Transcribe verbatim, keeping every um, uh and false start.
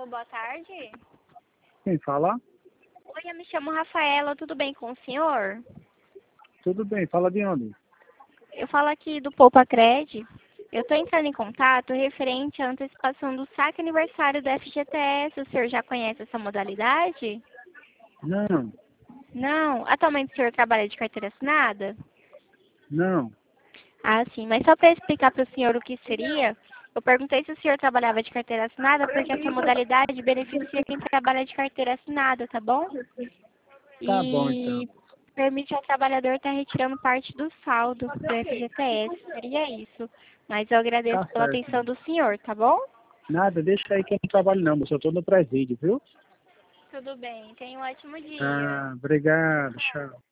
boa tarde. Quem fala? Oi, eu me chamo Rafaela, tudo bem com o senhor? Tudo bem, fala de onde? Eu falo aqui do Poupa Cred. Eu estou entrando em contato referente à antecipação do saque aniversário do F G T S. O senhor já conhece essa modalidade? Não, Não? Atualmente o senhor trabalha de carteira assinada? não. Ah, sim. Mas só para explicar para o senhor o que seria, eu perguntei se o senhor trabalhava de carteira assinada, porque essa modalidade beneficia quem trabalha de carteira assinada, tá bom? Tá bom então. E permite ao trabalhador estar retirando parte do saldo do F G T S. Seria isso. Mas eu agradeço Tá pela certo. atenção do senhor, tá bom? Nada, deixa aí que eu não trabalho não, moço. Eu tô no presídio, viu? Tudo bem. Tenha um ótimo dia. Ah, obrigado, tchau.